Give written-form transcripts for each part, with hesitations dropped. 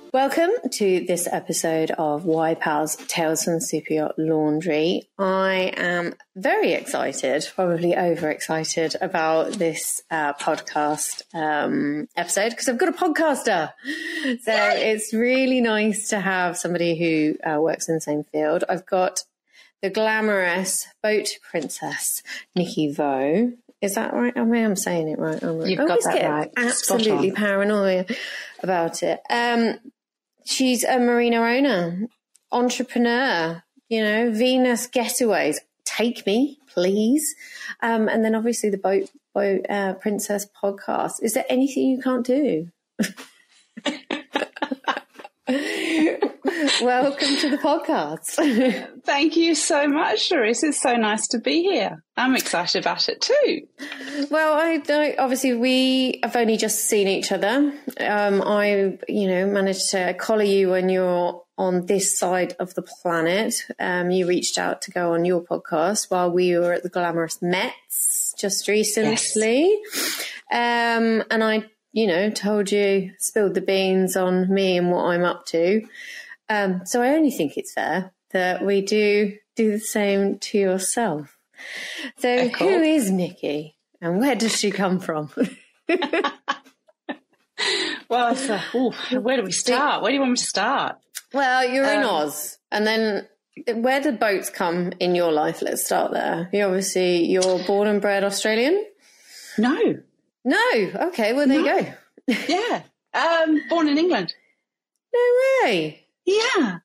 Welcome to this episode of Why Pals Tales from the Super Yacht Laundry. I am very excited, probably overexcited about this podcast episode because I've got a podcaster. So it's really nice to have somebody who works in the same field. I've got the glamorous boat princess, Nikki Vo. Is that right? I mean, I'm saying it right. You've got that right. Absolutely paranoia about it. She's a marina owner, entrepreneur, Venus Getaways. Take me, please. And then obviously the Boat Princess podcast. Is there anything you can't do? Welcome to the podcast. Thank you so much, Doris. It's so nice to be here. I'm excited about it too. Well, obviously we have only just seen each other. I managed to collar you when you're on this side of the planet. You reached out to go on your podcast while we were at the Glamorous Mets just recently. Yes. And I told you, spilled the beans on me and what I'm up to. So I only think it's fair that we do the same to yourself. So cool. Who is Nikki and where does she come from? Well, where do we start? Where do you want me to start? Well, you're in Oz. And then where did boats come in your life? Let's start there. You're born and bred Australian? No. Okay, well, there you go. Yeah. Born in England. No way. Yeah.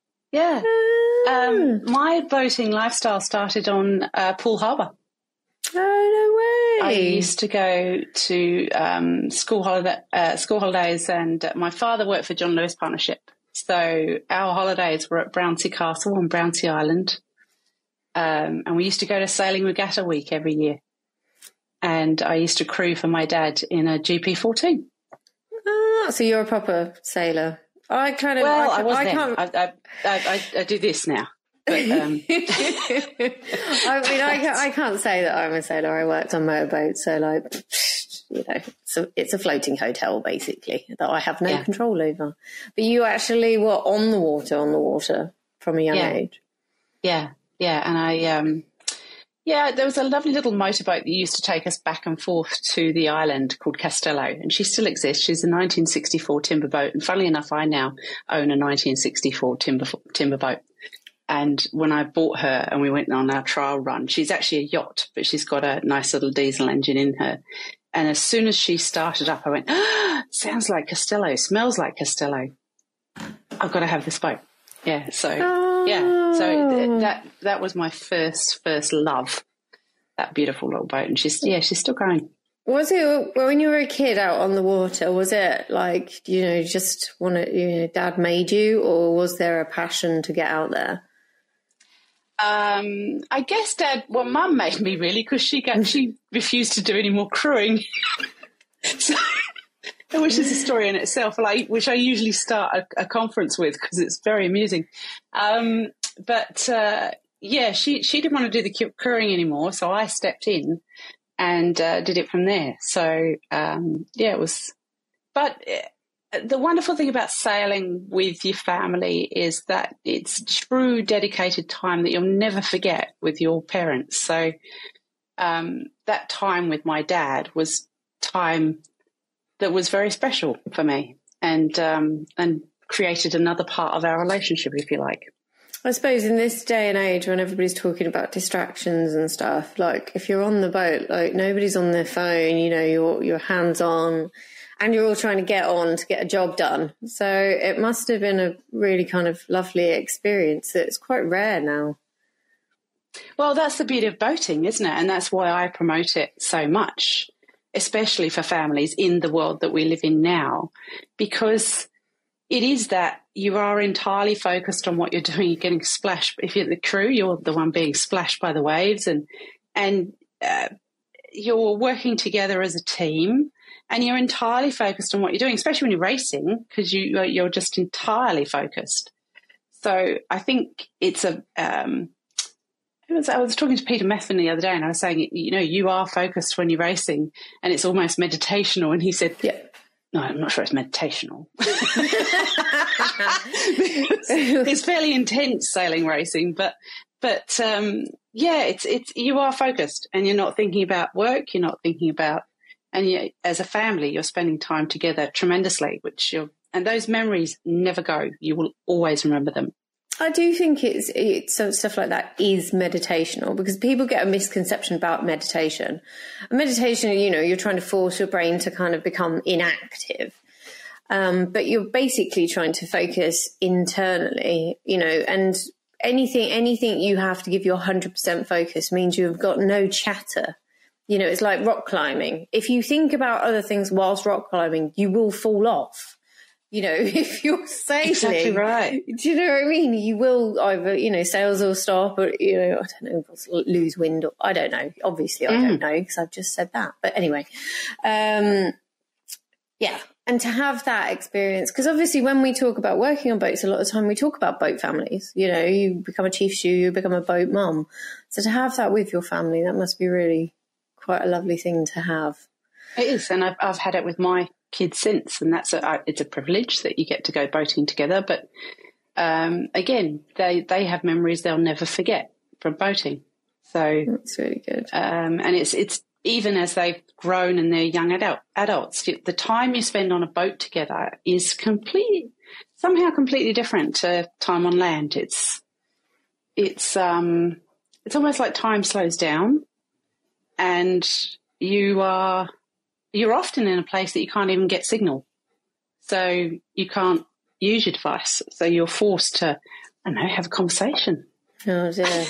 My boating lifestyle started on Poole Harbour. Oh, no way. I used to go to school holidays, and my father worked for John Lewis Partnership. So our holidays were at Brownsea Castle on Brownsea Island. And we used to go to Sailing Regatta Week every year. And I used to crew for my dad in a GP14. So you're a proper sailor. I do this now. But, I can't say that I'm a sailor. I worked on motorboats, so it's a floating hotel basically that I have no control over. But you actually were on the water from a young age. Yeah, and there was a lovely little motorboat that used to take us back and forth to the island called Castello, and she still exists. She's a 1964 timber boat, and funnily enough, I now own a 1964 timber boat. And when I bought her and we went on our trial run, she's actually a yacht, but she's got a nice little diesel engine in her. And as soon as she started up, I went, sounds like Castello, smells like Castello. I've got to have this boat. Yeah, so that was my first love, that beautiful little boat, and she's still going. Was it when you were a kid out on the water? Was it like just Dad made you, or was there a passion to get out there? I guess Mum made me really, because she refused to do any more crewing. So. Which is a story in itself, which I usually start a conference with because it's very amusing. She didn't want to do the crewing anymore, so I stepped in and did it from there. So, it was. But the wonderful thing about sailing with your family is that it's true dedicated time that you'll never forget with your parents. So that time with my dad was time that was very special for me, and created another part of our relationship, if you like. I suppose in this day and age when everybody's talking about distractions and stuff, like if you're on the boat, like nobody's on their phone, you're hands on and you're all trying to get on to get a job done. So it must have been a really kind of lovely experience. It's quite rare now. Well, that's the beauty of boating, isn't it? And that's why I promote it so much, especially for families in the world that we live in now, because it is that you are entirely focused on what you're doing. You're getting splashed. If you're the crew, you're the one being splashed by the waves, and you're working together as a team, and you're entirely focused on what you're doing, especially when you're racing, because you're just entirely focused. So I think it's I was talking to Peter Methven the other day, and I was saying, you are focused when you're racing, and it's almost meditational. And he said, no, I'm not sure it's meditational. It's fairly intense sailing racing, but yeah, it's you are focused and you're not thinking about work. You're not thinking about, and as a family, you're spending time together tremendously, and those memories never go. You will always remember them. I do think it's so stuff like that is meditational, because people get a misconception about meditation. Meditation, you're trying to force your brain to kind of become inactive. But you're basically trying to focus internally, and anything you have to give your 100% focus means you've got no chatter. It's like rock climbing. If you think about other things whilst rock climbing, you will fall off. If you're sailing, exactly right. Do you know what I mean? You will either, sails will stop, or, I don't know, lose wind, or I don't know. Obviously, I don't know, because I've just said that. But anyway, yeah. And to have that experience, because obviously when we talk about working on boats, a lot of the time we talk about boat families. You become a chief stew, you become a boat mum. So to have that with your family, that must be really quite a lovely thing to have. It is, and I've had it with my kids since, and it's a privilege that you get to go boating together. But again, they have memories they'll never forget from boating. So that's really good. And it's even as they've grown and they're young adults, the time you spend on a boat together is somehow completely different to time on land. It's almost like time slows down, and you're often in a place that you can't even get signal. So you can't use your device. So you're forced to, have a conversation. Oh, dear.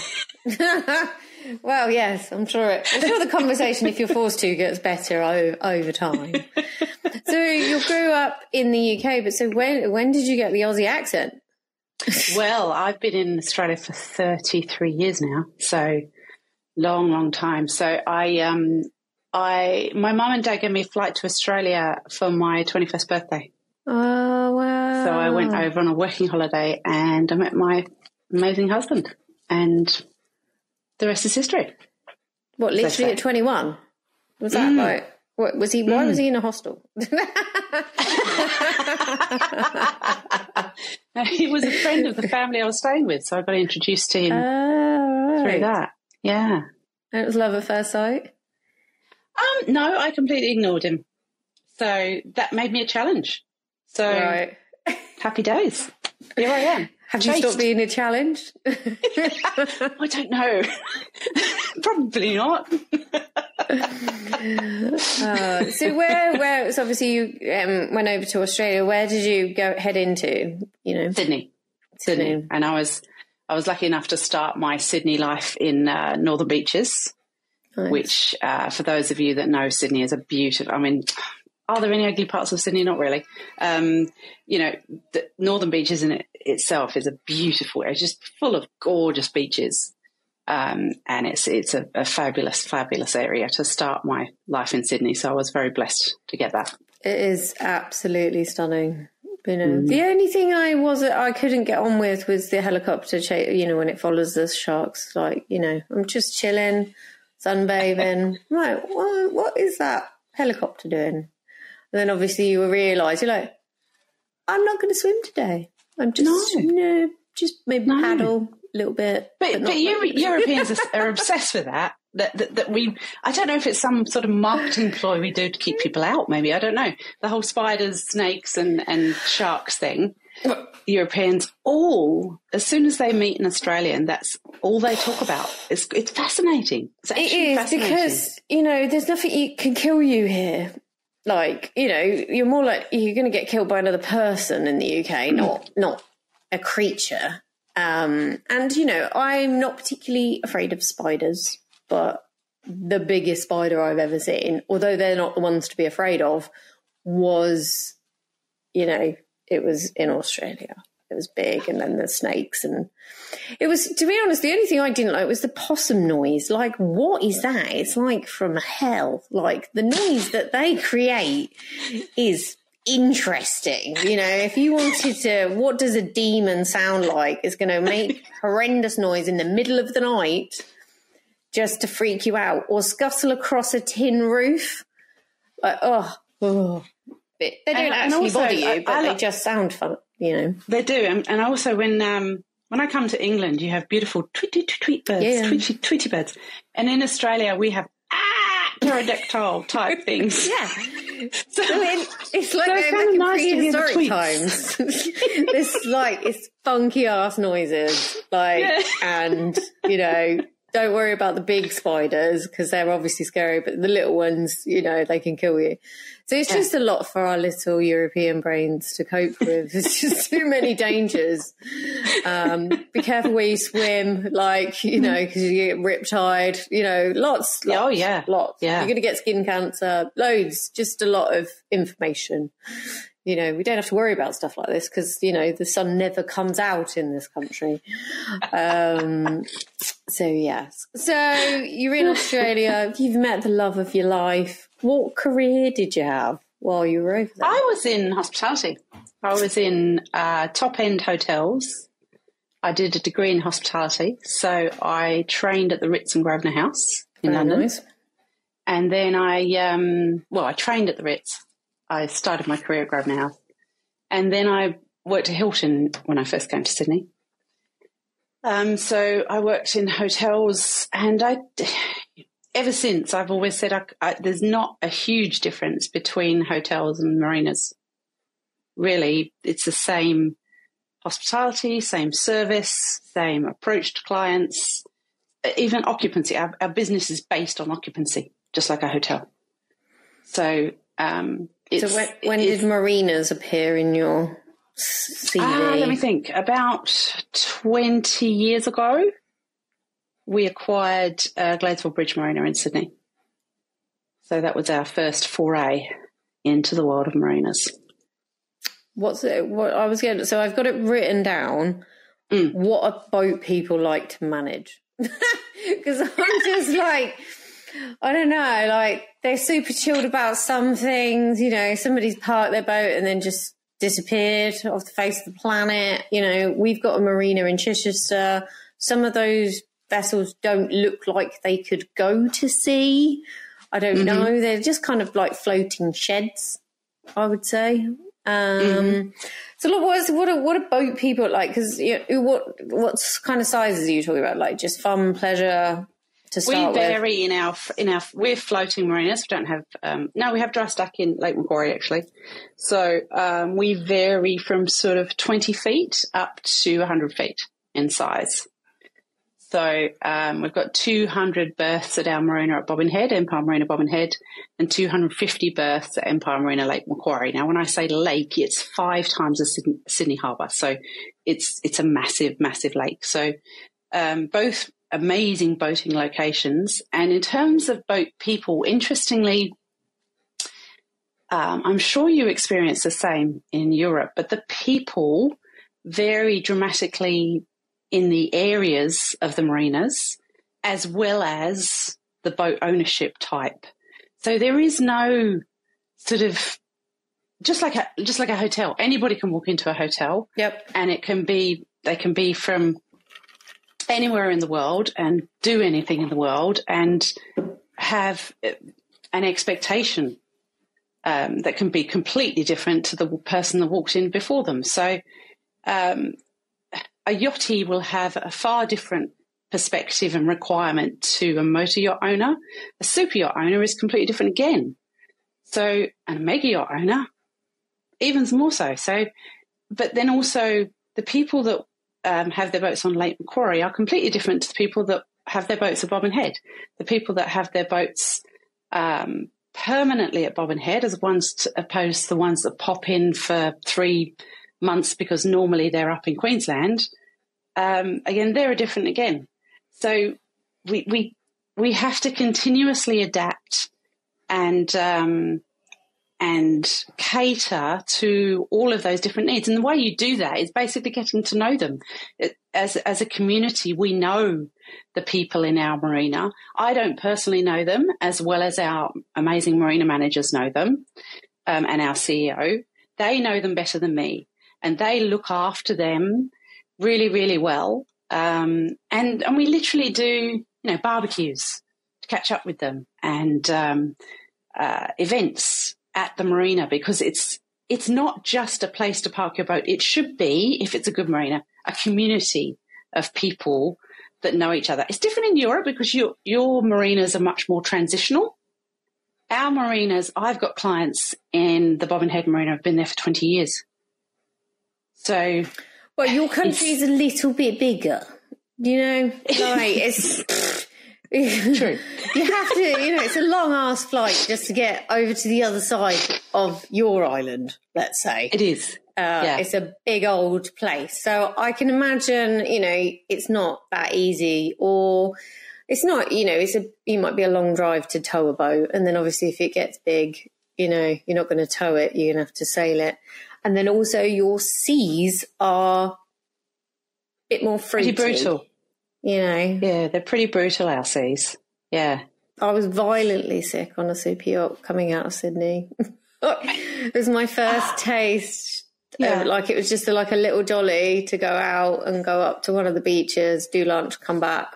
Well, yes, I'm sure the conversation, if you're forced to, gets better over time. So you grew up in the UK, but so when did you get the Aussie accent? Well, I've been in Australia for 33 years now, so long, long time. So my mum and dad gave me a flight to Australia for my 21st birthday. Oh, wow. So I went over on a working holiday and I met my amazing husband, and the rest is history. What, literally at 21? Was that right? What was he? Why was he in a hostel? He was a friend of the family I was staying with, so I got introduced to him through that. Yeah. And it was love at first sight? No, I completely ignored him. So that made me a challenge. So right. Happy days. Here I am. Have you stopped being a challenge? I don't know. Probably not. So where? So obviously you went over to Australia. Where did you head into? Sydney. And I was lucky enough to start my Sydney life in Northern Beaches. Nice. Which, for those of you that know, Sydney is a beautiful, are there any ugly parts of Sydney? Not really. The Northern Beaches in itself is it's just full of gorgeous beaches. And it's a fabulous, fabulous area to start my life in Sydney. So I was very blessed to get that. It is absolutely stunning. The only thing I couldn't get on with was the helicopter chase, when it follows the sharks, I'm just chilling, sunbathing. Right, what is that helicopter doing? And then obviously you realise, you're like, I'm not going to swim today. I'm just, just maybe paddle a little bit. But Europeans are obsessed with that. That we, I don't know if it's some sort of marketing ploy we do to keep people out, maybe. I don't know. The whole spiders, snakes and sharks thing. Europeans as soon as they meet an Australian, that's all they talk about. It's fascinating. It is, because, there's nothing can kill you here. You're more like you're going to get killed by another person in the UK, not a creature. And, I'm not particularly afraid of spiders, but the biggest spider I've ever seen, although they're not the ones to be afraid of, was, it was in Australia. It was big, and then the snakes, and it was, to be honest, the only thing I didn't like was the possum noise. Like, what is that? It's like from hell. Like, the noise that they create is interesting. If you wanted to, what does a demon sound like? It's going to make horrendous noise in the middle of the night just to freak you out, or scuttle across a tin roof. Like, They don't actually bother you, but they just sound fun, you know. They do. And also when I come to England, you have beautiful tweet birds, tweety birds. And in Australia, we have pterodactyl type things. Yeah. So it's like they're back in prehistoric times. It's funky ass noises, and, you know, don't worry about the big spiders because they're obviously scary, but the little ones, you know, they can kill you. So it's just a lot for our little European brains to cope with. There's just too many dangers. Be careful where you swim, you know, because you get riptide, you know, lots. Oh, yeah. Lots. Yeah. You're going to get skin cancer, loads, just a lot of information. You know, we don't have to worry about stuff like this because, you know, the sun never comes out in this country. So, yes. So you're in Australia. You've met the love of your life. What career did you have while you were over there? I was in hospitality. I was in top-end hotels. I did a degree in hospitality. So I trained at the Ritz and Grosvenor House in London. Nice. And then I trained at the Ritz. I started my career at Grosvenor House. And then I worked at Hilton when I first came to Sydney. So I worked in hotels, and ever since I've always said there's not a huge difference between hotels and marinas. Really, it's the same hospitality, same service, same approach to clients, even occupancy. Our business is based on occupancy, just like a hotel. So when did marinas appear in your CV? Let me think. About 20 years ago, we acquired Gladesville Bridge Marina in Sydney. So that was our first foray into the world of marinas. So I've got it written down. What are boat people like to manage? Because I'm just I don't know, they're super chilled about some things, you know, somebody's parked their boat and then just disappeared off the face of the planet. You know, we've got a marina in Chichester. Some of those vessels don't look like they could go to sea. I don't know. They're just kind of like floating sheds, I would say. So what are boat people like? Because what kind of sizes are you talking about? Like just fun, pleasure to start with? We vary in our we're floating marinas. We don't have we have dry stack in Lake Macquarie actually. So we vary from sort of 20 feet up to 100 feet in size. So we've got 200 berths at our marina at Bobbin Head, Empire Marina Bobbin Head, and 250 berths at Empire Marina Lake Macquarie. Now, when I say lake, it's 5 times the Sydney Harbour. So it's a massive, massive lake. So both amazing boating locations. And in terms of boat people, interestingly, I'm sure you experience the same in Europe, but the people vary dramatically in the areas of the marinas as well as the boat ownership type. So there is no sort of just like a hotel. Anybody can walk into a hotel. Yep. And they can be from anywhere in the world and do anything in the world and have an expectation that can be completely different to the person that walked in before them. So a yachty will have a far different perspective and requirement to a motor yacht owner. A super yacht owner is completely different again. So, and a mega yacht owner, even more so. So, but then also the people that have their boats on Lake Macquarie are completely different to the people that have their boats at Bobbin Head. The people that have their boats permanently at Bobbin Head as opposed to the ones that pop in for 3 months because normally they're up in Queensland. Again, they're different again. So we have to continuously adapt and cater to all of those different needs. And the way you do that is basically getting to know them. As a community, we know the people in our marina. I don't personally know them as well as our amazing marina managers know them, and our CEO. They know them better than me. And they look after them really, really well. And we literally do, barbecues to catch up with them and events at the marina, because it's not just a place to park your boat. It should be, if it's a good marina, a community of people that know each other. It's different in Europe because your marinas are much more transitional. Our marinas, I've got clients in the Bobbin Head Marina, I've been there for 20 years. So, well, your country's a little bit bigger, you know, like it's true. You have to, you know, it's a long ass flight just to get over to the other side of your island, let's say. It is. It's a big old place. So I can imagine, you know, it's not that easy, or it's not, you know, you might be a long drive to tow a boat. And then obviously if it gets big, you know, you're not going to tow it, you're going to have to sail it. And then also your seas are a bit more fruity. Pretty brutal. You know. Yeah, they're pretty brutal, our seas. Yeah. I was violently sick on a super yacht coming out of Sydney. It was my first taste. Yeah. Like it was just like a little jolly to go out and go up to one of the beaches, do lunch, come back.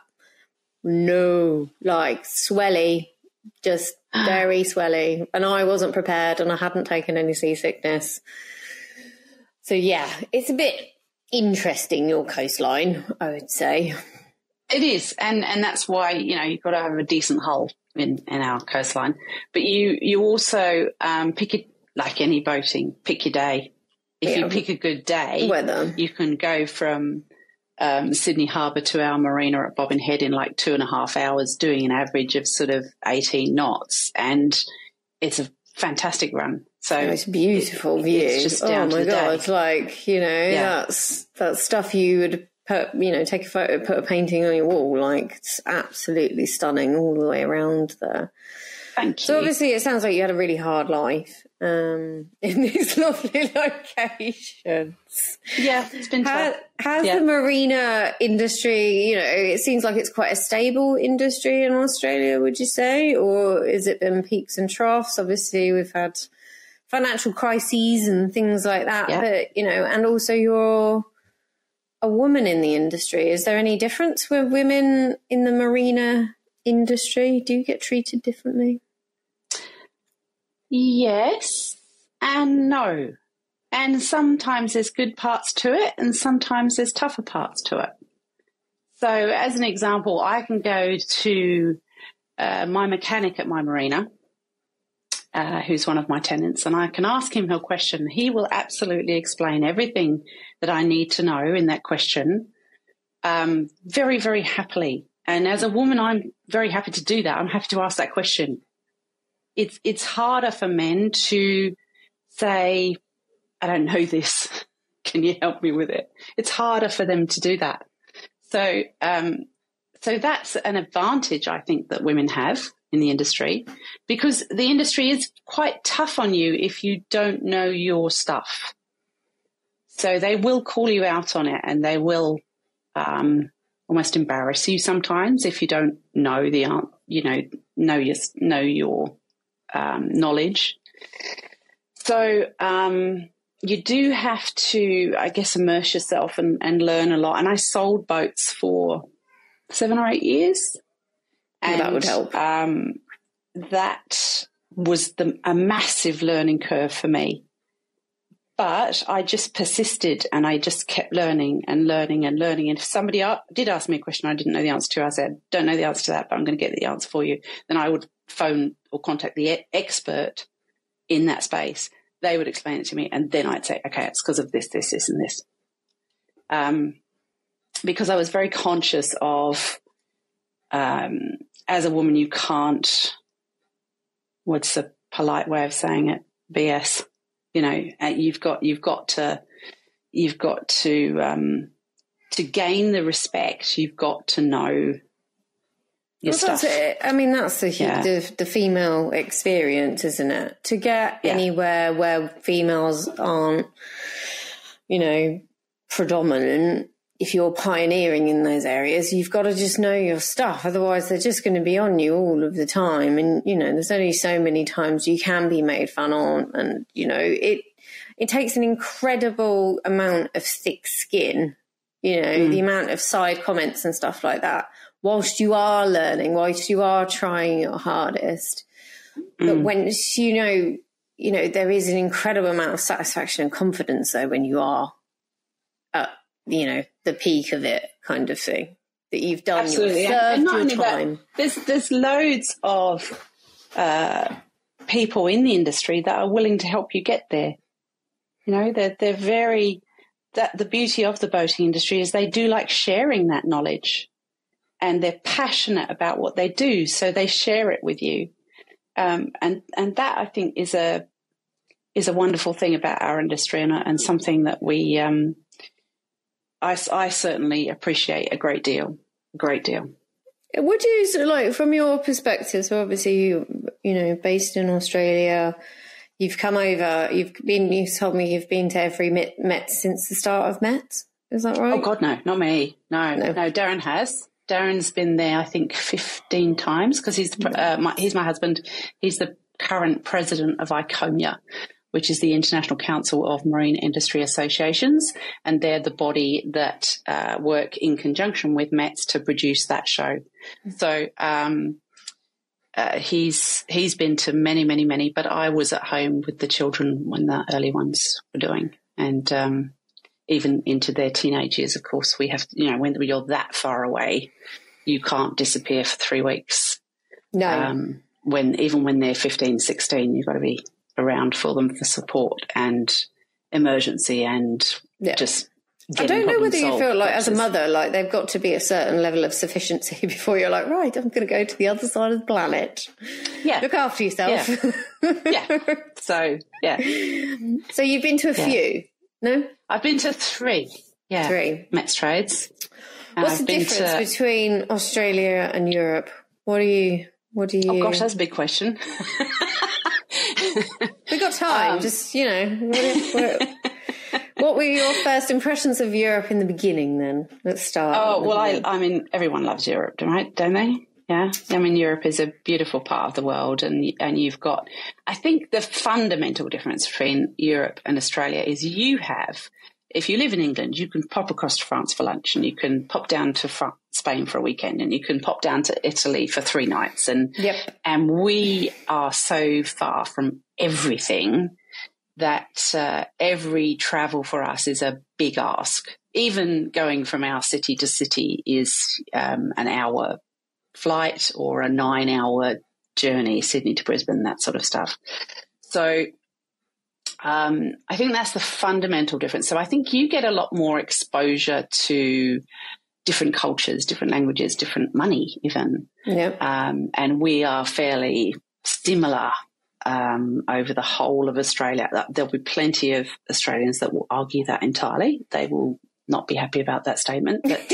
No, like swelly, just very swelly. And I wasn't prepared and I hadn't taken any seasickness. So, yeah, it's a bit interesting, your coastline, I would say. It is. And that's why, you know, you've got to have a decent hull in our coastline. But you also pick it, like any boating, pick your day. If you pick a good day, weather, you can go from Sydney Harbour to our marina at Bobbin Head in like 2.5 hours, doing an average of sort of 18 knots. And it's a fantastic run. So it's a beautiful view. It's just down to the God, day. it's like, you know, that's stuff you would put, you know, take a photo, put a painting on your wall. Like, it's absolutely stunning all the way around there. Thank you. So obviously it sounds like you had a really hard life in these lovely locations. Yeah, it's been tough. How's the marina industry, you know, it seems like it's quite a stable industry in Australia, would you say? Or has it been peaks and troughs? Obviously we've had financial crises and things like that. Yeah. But, you know, and also you're a woman in the industry. Is there any difference with women in the marina industry? Do you get treated differently? Yes and no. And sometimes there's good parts to it and sometimes there's tougher parts to it. So as an example, I can go to my mechanic at my marina, who's one of my tenants, and I can ask him a question. He will absolutely explain everything that I need to know in that question very, very happily. And as a woman, I'm very happy to do that. I'm happy to ask that question. It's harder for men to say, I don't know this. Can you help me with it? It's harder for them to do that. So that's an advantage, I think, that women have in the industry, because the industry is quite tough on you if you don't know your stuff. So they will call you out on it, and they will almost embarrass you sometimes if you don't know know your knowledge. So you do have to, I guess, immerse yourself and learn a lot. And I sold boats for 7 or 8 years. And that would help. That was a massive learning curve for me. But I just persisted and I just kept learning and learning and learning. And if somebody did ask me a question I didn't know the answer to, I said, don't know the answer to that, but I'm going to get the answer for you. Then I would phone or contact the expert in that space. They would explain it to me. And then I'd say, okay, it's because of this, this, this, and this. Because I was very conscious of, as a woman, you can't, what's a polite way of saying it? BS. You know, you've got to gain the respect. You've got to know your stuff. I mean, that's the female experience, isn't it? To get anywhere where females aren't, you know, predominant. If you're pioneering in those areas, you've got to just know your stuff. Otherwise, they're just going to be on you all of the time. And, you know, there's only so many times you can be made fun of. And, you know, it takes an incredible amount of thick skin, you know, the amount of side comments and stuff like that, whilst you are learning, whilst you are trying your hardest. But when, you know, you know, there is an incredible amount of satisfaction and confidence though when you are at, you know, the peak of it kind of thing, that you've done, Absolutely. you've served not your only time. That, there's loads of people in the industry that are willing to help you get there. You know, they're very, that the beauty of the boating industry is they do like sharing that knowledge, and they're passionate about what they do, so they share it with you. And that, I think, is a wonderful thing about our industry, and something that we I certainly appreciate a great deal. Would you, so like, from your perspective, so obviously you know, based in Australia, you've come over, you told me you've been to every Met since the start of Met. Is that right? Oh God, no, not me. No, Darren has. Darren's been there, I think, 15 times, because he's my husband. He's the current president of ICOMIA, which is the International Council of Marine Industry Associations, and they're the body that work in conjunction with METS to produce that show. So he's been to many, but I was at home with the children when the early ones were doing, and even into their teenage years. Of course, we have, you know, when you're that far away, you can't disappear for 3 weeks. No. Even when they're 15, 16, you've got to be around for them for support and emergency and just I don't know whether you feel like, process. as a mother, like they've got to be a certain level of sufficiency before you're like, right, I'm going to go to the other side of the planet. Yeah. Look after yourself. Yeah. So, yeah. So you've been to a few, no? I've been to 3. Yeah. 3. Met's trades. What's the difference between Australia and Europe? What do you... Oh gosh, that's a big question. We've got time, just, you know... What were your first impressions of Europe in the beginning then? Let's start. Oh, well, I mean, everyone loves Europe, right? Don't they? Yeah. I mean, Europe is a beautiful part of the world, and you've got, I think the fundamental difference between Europe and Australia is if you live in England, you can pop across to France for lunch, and you can pop down to Spain for a weekend, and you can pop down to Italy for 3 nights. And we are so far from everything that every travel for us is a big ask. Even going from our city to city is an hour flight or a 9-hour journey, Sydney to Brisbane, that sort of stuff. So I think that's the fundamental difference. So I think you get a lot more exposure to different cultures, different languages, different money even. And we are fairly similar over the whole of Australia. There'll be plenty of Australians that will argue that entirely. They will not be happy about that statement. But,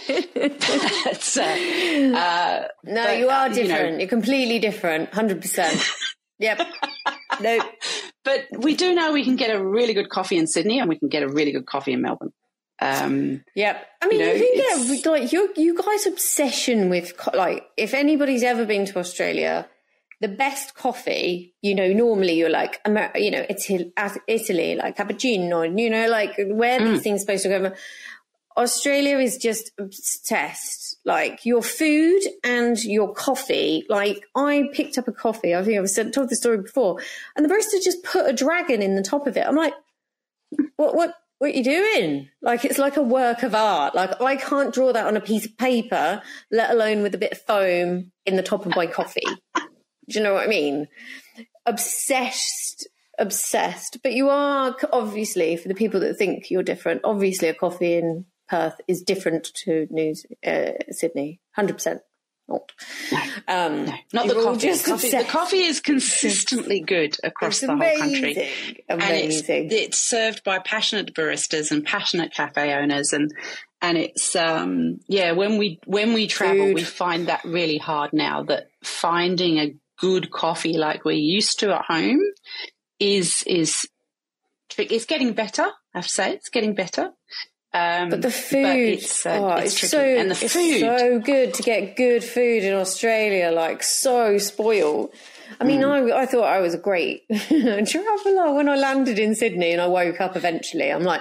no, you are different. You know, you're completely different, 100%. Yep. No. But we do know we can get a really good coffee in Sydney, and we can get a really good coffee in Melbourne. Yep. I mean, you can get, like, you guys' obsession with, like, if anybody's ever been to Australia, the best coffee, you know, normally you're like, you know, Italy, like cappuccino, you know, like where these things are supposed to go. Australia is just obsessed. Like your food and your coffee. Like I picked up a coffee, I think I've told the story before, and the barista just put a dragon in the top of it. I'm like, what are you doing? Like it's like a work of art. Like I can't draw that on a piece of paper, let alone with a bit of foam in the top of my coffee. Do you know what I mean? Obsessed. But you are, obviously, for the people that think you're different, obviously a coffee in Perth is different to Sydney. 100% not. No, not the coffee. The coffee is consistently good across the whole country. Amazing. And it's served by passionate baristas and passionate cafe owners, and it's when we travel, we find that really hard now, that finding a good coffee like we're used to at home is it's getting better. I have to say it's getting better. But the food, it's tricky. And the food, it's so good to get good food in Australia, like so spoiled. I mean, I thought I was a great traveller when I landed in Sydney and I woke up eventually. I'm like,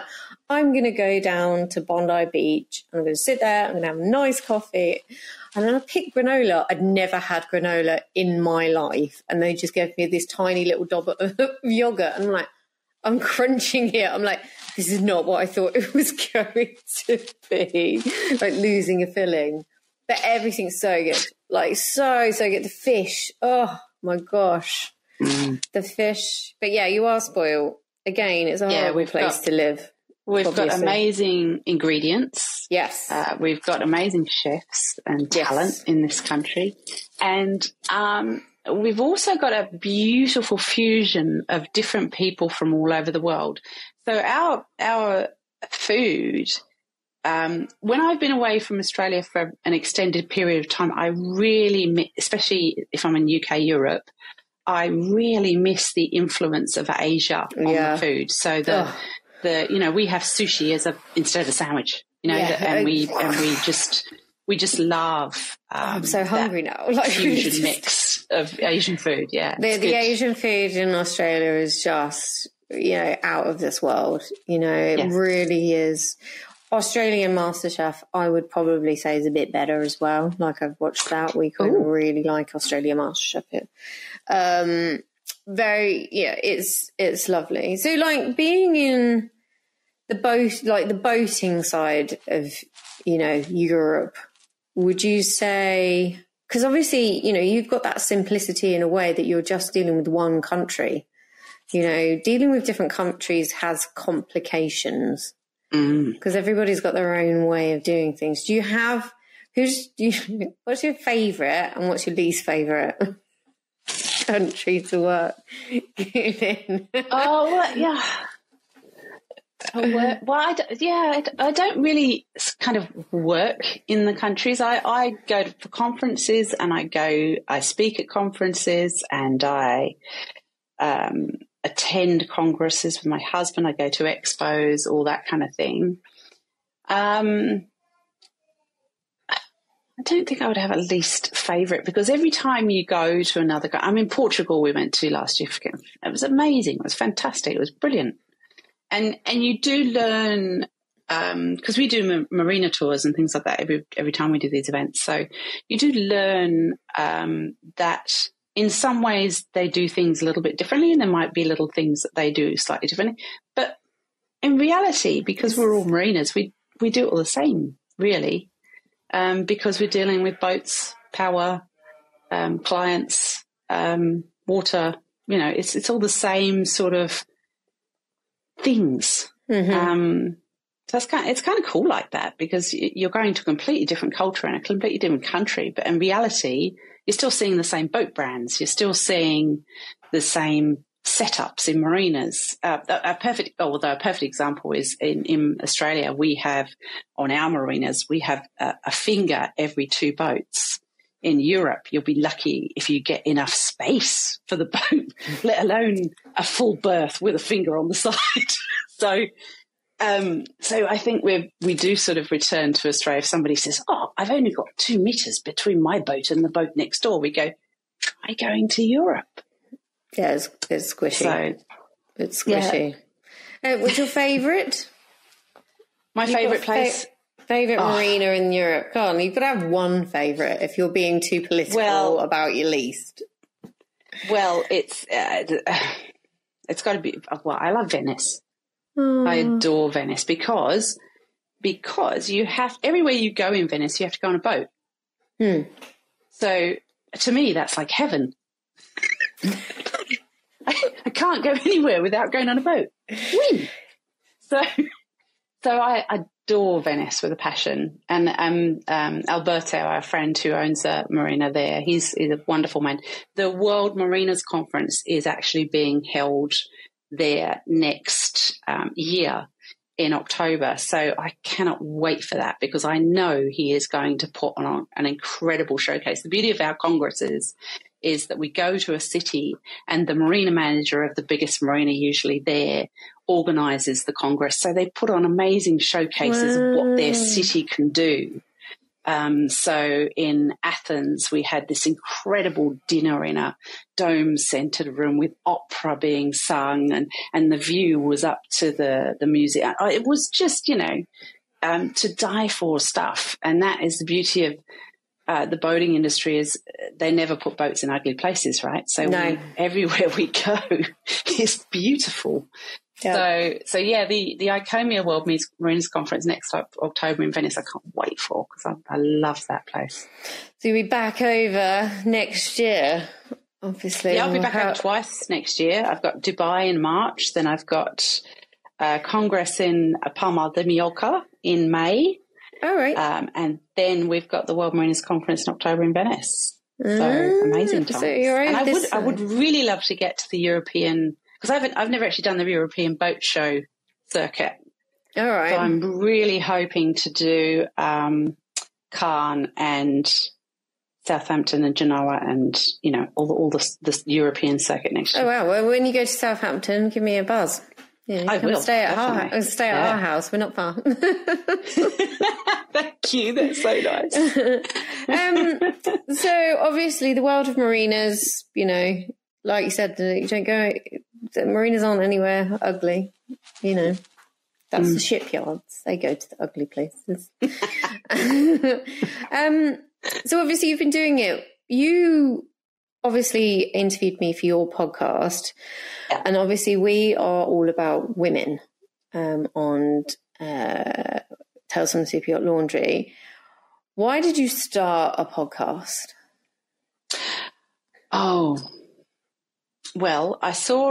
I'm going to go down to Bondi Beach. I'm going to sit there. I'm going to have a nice coffee. And then I picked granola. I'd never had granola in my life. And they just gave me this tiny little dob of yogurt. And I'm like, I'm crunching it. I'm like, this is not what I thought it was going to be. Like losing a filling. But everything's so good. Like so good. The fish. Oh, my gosh. The fish. But yeah, you are spoiled. Again, it's a horrible place to live. We've got amazing ingredients. Yes. We've got amazing chefs and talent in this country. And we've also got a beautiful fusion of different people from all over the world. So our food, when I've been away from Australia for an extended period of time, I really, especially if I'm in UK, Europe, I really miss the influence of Asia on the food. So we have sushi instead of a sandwich, and we just love. I'm so hungry now. Like fusion mix of Asian food. Yeah, the Asian food in Australia is just out of this world. It really is. Australian MasterChef, I would probably say, is a bit better as well. Like I've watched that week. I really like Australian MasterChef. It's lovely. So like being in the boating side of, Europe, would you say, because obviously, you've got that simplicity in a way that you're just dealing with one country, dealing with different countries has complications because everybody's got their own way of doing things. Do you have, what's your favourite and what's your least favourite country to work in? I don't really kind of work in the countries. I go for conferences and I speak at conferences and I attend congresses with my husband. I go to expos, all that kind of thing. I don't think I would have a least favourite because every time you go to another, Portugal we went to last year. It was amazing. It was fantastic. It was brilliant. And you do learn, because we do marina tours and things like that every time we do these events. So you do learn that in some ways they do things a little bit differently and there might be little things that they do slightly differently. But in reality, because we're all marinas, we do it all the same, really, because we're dealing with boats, power, clients, water. It's all the same sort of things. Mm-hmm. So it's kind of cool like that because you're going to a completely different culture and a completely different country, but in reality, you're still seeing the same boat brands. You're still seeing the same setups in marinas. A perfect example is in Australia, we have on our marinas, we have a finger every two boats. In Europe, you'll be lucky if you get enough space for the boat, let alone a full berth with a finger on the side. So I think we do sort of return to Australia. If somebody says, "Oh, I've only got 2 meters between my boat and the boat next door," we go, "Try going to Europe." Yeah, it's squishy. So, it's squishy. Yeah. What's your favourite? My favourite place. Favourite marina in Europe? Go on, you've got to have one favourite if you're being too political about your least. Well, it's got to be, I love Venice. I adore Venice because you have, everywhere you go in Venice, you have to go on a boat. So to me, that's like heaven. I can't go anywhere without going on a boat. Whee! So I adore Venice with a passion. And Alberto, our friend who owns a marina there, he's a wonderful man. The World Marinas Conference is actually being held there next year in October. So I cannot wait for that because I know he is going to put on an incredible showcase. The beauty of our congresses is that we go to a city and the marina manager of the biggest marina usually there organises the Congress. So they put on amazing showcases of what their city can do. So in Athens, we had this incredible dinner in a dome-centered room with opera being sung, and the view was up to the music. It was just, to die for stuff. And that is the beauty of the boating industry, is they never put boats in ugly places, right? So everywhere we go is beautiful. Yep. So yeah, the ICOMIA World Marinas Conference next October in Venice, I can't wait for, because I love that place. So you'll be back over next year, obviously. Yeah, I'll be back over twice next year. I've got Dubai in March, then I've got Congress in Palma de Mallorca in May. All right. And then we've got the World Marinas Conference in October in Venice. So amazing times. So you're right, and I would really love to get to the European, because I've never actually done the European boat show circuit. All right. So I'm really hoping to do Cannes and Southampton and Genoa and, all the European circuit next year. Oh, wow. Well, when you go to Southampton, give me a buzz. I will. Stay at our house. We're not far. Thank you. That's so nice. So obviously the world of marinas, like you said, you don't go, the marinas aren't anywhere ugly, that's the shipyards. They go to the ugly places. So obviously you've been doing it. You obviously interviewed me for your podcast, and obviously we are all about women on Tales from the Super Yacht Laundry. Why did you start a podcast? Oh, well, I saw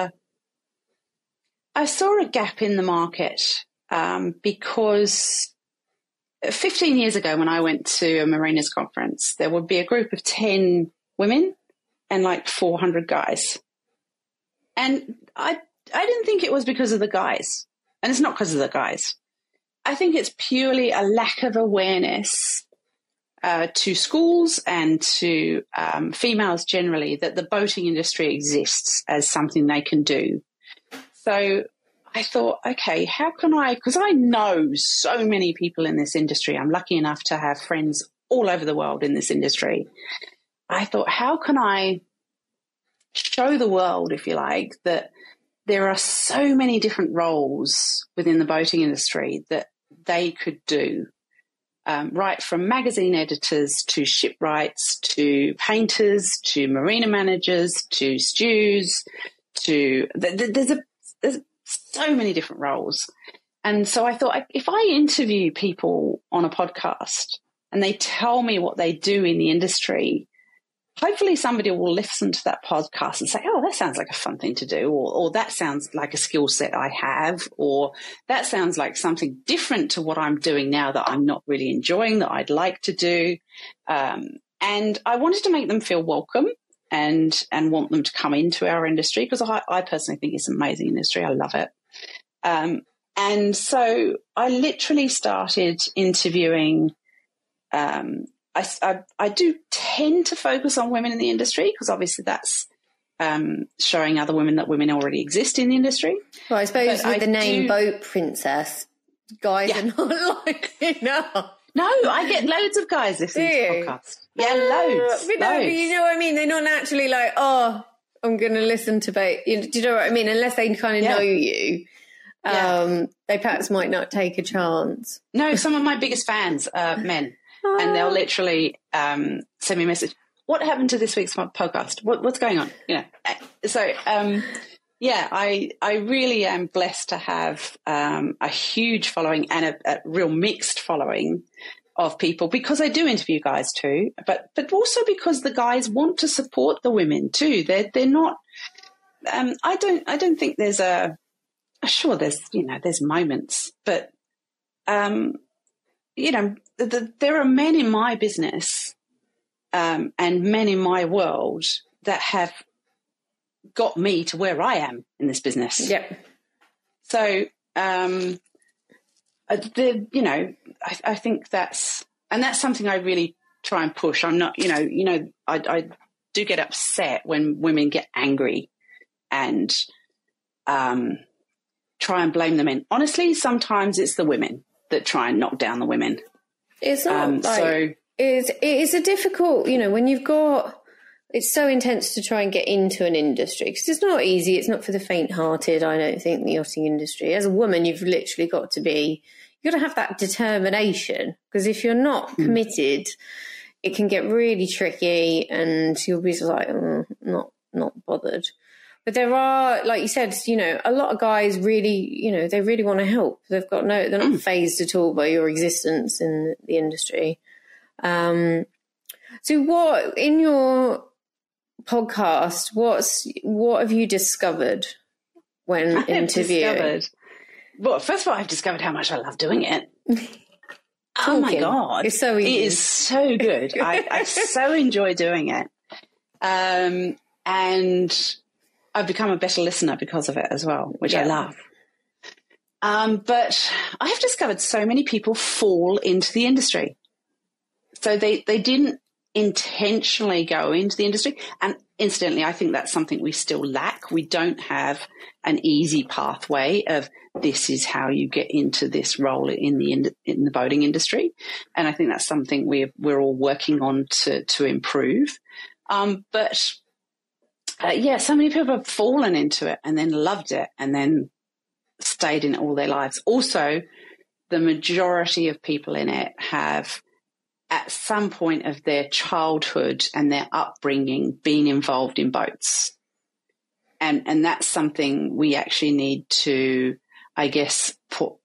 a gap in the market because 15 years ago when I went to a marinas conference, there would be a group of 10 women and like 400 guys. And I didn't think it was because of the guys. And it's not because of the guys. I think it's purely a lack of awareness to schools and to females generally that the boating industry exists as something they can do. So I thought, okay, how can I, because I know so many people in this industry. I'm lucky enough to have friends all over the world in this industry. I thought, how can I show the world, if you like, that there are so many different roles within the boating industry that they could do, right from magazine editors to shipwrights to painters to marina managers to stews to there's so many different roles. And so I thought, if I interview people on a podcast and they tell me what they do in the industry, hopefully somebody will listen to that podcast and say, oh, that sounds like a fun thing to do, or that sounds like a skill set I have, or that sounds like something different to what I'm doing now that I'm not really enjoying, that I'd like to do. And I wanted to make them feel welcome and want them to come into our industry, because I personally think it's an amazing industry. I love it. And so I literally started interviewing. I do tend to focus on women in the industry because obviously that's showing other women that women already exist in the industry. Well, I suppose with the name Boat Princess, guys are not like, No, I get loads of guys listening to podcasts. Yeah, loads. No, you know what I mean? They're not naturally like, oh, I'm going to listen to boat. Do you know what I mean? Unless they kind of know you, they perhaps might not take a chance. No, some of my biggest fans are men. And they'll literally send me a message. What happened to this week's podcast? What's going on? So, I really am blessed to have a huge following and a real mixed following of people, because I do interview guys too, but also because the guys want to support the women too. They're not. I don't think there's sure there's there's moments, but there are men in my business and men in my world that have got me to where I am in this business. Yep. So, I think that's something I really try and push. I'm not, I do get upset when women get angry and try and blame the men. Honestly, sometimes it's the women that try and knock down the women. It's not it is a difficult, when you've got, it's so intense to try and get into an industry because it's not easy. It's not for the faint-hearted, I don't think, the yachting industry. As a woman, you've literally got to have that determination, because if you're not committed, it can get really tricky and you'll be like, not bothered. But there are, like you said, a lot of guys really, they really want to help. They're not fazed at all by your existence in the industry. So what, in your podcast, what have you discovered when interviewing? Well, first of all, I've discovered how much I love doing it. Oh my God. It's so easy. It is so good. I so enjoy doing it. And I've become a better listener because of it as well, which I love. But I have discovered so many people fall into the industry. So they didn't intentionally go into the industry. And incidentally, I think that's something we still lack. We don't have an easy pathway of this is how you get into this role in the boating industry. And I think that's something we're all working on to improve. But so many people have fallen into it and then loved it and then stayed in it all their lives. Also, the majority of people in it have, at some point of their childhood and their upbringing, been involved in boats. And that's something we actually need to, I guess,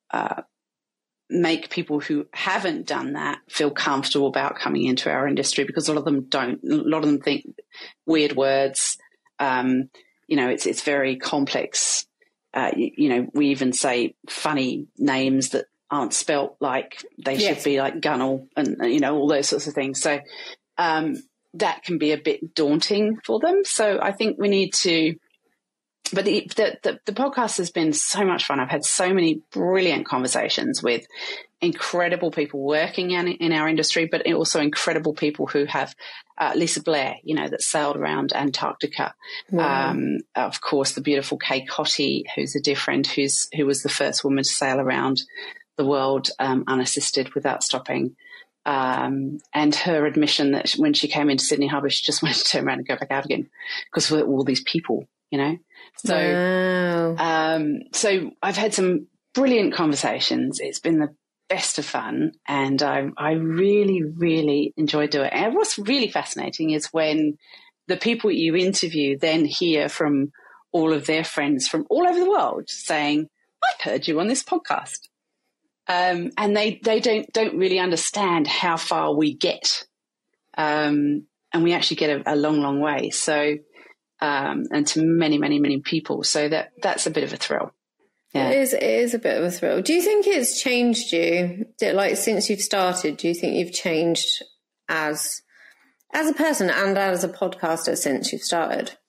make people who haven't done that feel comfortable about coming into our industry, because a lot of them don't. A lot of them think weird words. It's very complex. We even say funny names that aren't spelt like they should be, like Gunnell and, all those sorts of things. So that can be a bit daunting for them. So I think we need to, but the podcast has been so much fun. I've had so many brilliant conversations with incredible people working in our industry, but also incredible people who have, Lisa Blair, that sailed around Antarctica. Wow. Of course, the beautiful Kay Cotty, who's a dear friend, who was the first woman to sail around the world unassisted without stopping. And her admission that when she came into Sydney Harbour, she just wanted to turn around and go back out again because of all these people, So, wow. So I've had some brilliant conversations. It's been the best of fun, and I really, really enjoy doing it. And what's really fascinating is when the people you interview then hear from all of their friends from all over the world saying, "I've heard you on this podcast," and they don't really understand how far we get, and we actually get a long, long way. So. And to many, many, many people. So that's a bit of a thrill. Yeah. It is a bit of a thrill. Do you think it's changed you? Like, since you've started, do you think you've changed as a person and as a podcaster since you've started?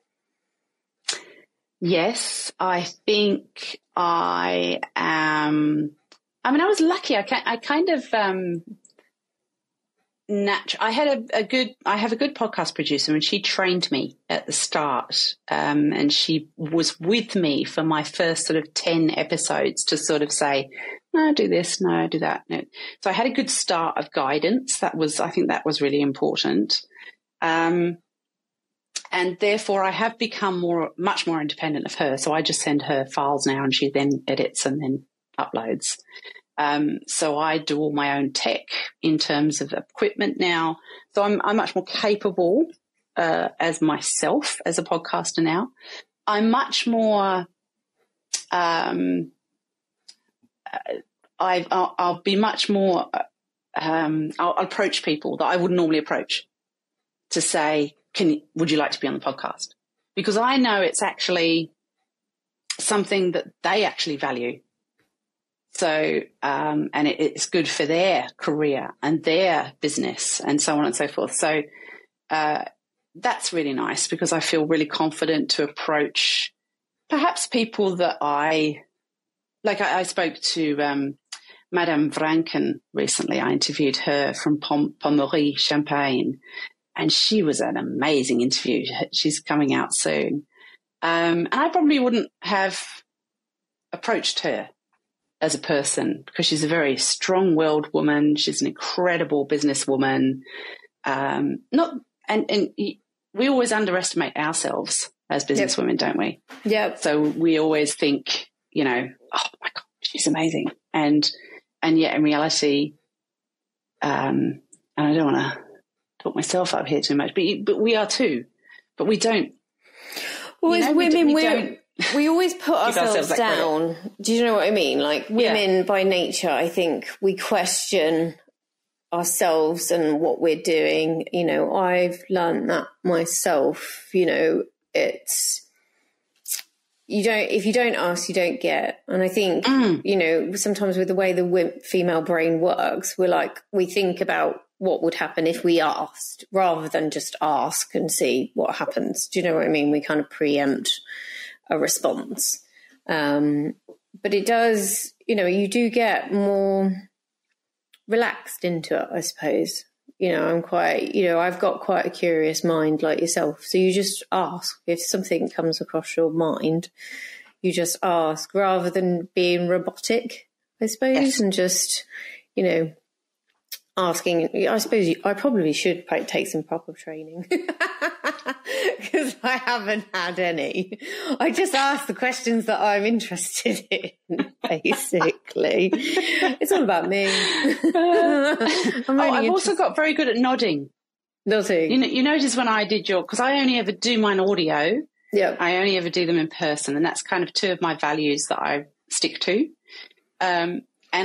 Yes, I think I am. I mean, I was lucky. I kind of, I have a good podcast producer, and she trained me at the start, and she was with me for my first sort of 10 episodes to sort of say, no, do this, no, do that. No. So I had a good start of guidance. I think that was really important. And therefore I have become much more independent of her. So I just send her files now, and she then edits and then uploads. So I do all my own tech in terms of equipment now. So I'm much more capable as myself as a podcaster now. I'm much more. I'll be much more. I'll approach people that I wouldn't normally approach to say, would you like to be on the podcast? Because I know it's actually something that they actually value. So, and it's good for their career and their business and so on and so forth. So, that's really nice, because I feel really confident to approach perhaps people that I spoke to, Madame Vranken recently. I interviewed her from Pommery, Champagne, and she was an amazing interview. She's coming out soon. And I probably wouldn't have approached her as a person, because she's a very strong-willed woman. She's an incredible businesswoman. We always underestimate ourselves as businesswomen, don't we? Yeah. So we always think, oh my God, she's amazing. And yet in reality, and I don't want to talk myself up here too much, but we are too. But we don't. Well, as women, we always put ourselves down. Do you know what I mean? Like women by nature, I think we question ourselves and what we're doing. I've learned that myself. It's if you don't ask, you don't get. And I think sometimes with the way the female brain works, we think about what would happen if we asked rather than just ask and see what happens. Do you know what I mean? We kind of preempt a response. But it does, you do get more relaxed into it, I suppose. I'm quite, I've got quite a curious mind like yourself. So you just ask if something comes across your mind, you just ask rather than being robotic, I suppose, and just, asking. I suppose I probably should take some proper training because I haven't had any. I just ask the questions that I'm interested in, basically. It's all about me. I've also got very good at nodding. Nodding. You notice when I did because I only ever do mine audio. Yeah. I only ever do them in person, and that's kind of two of my values that I stick to. And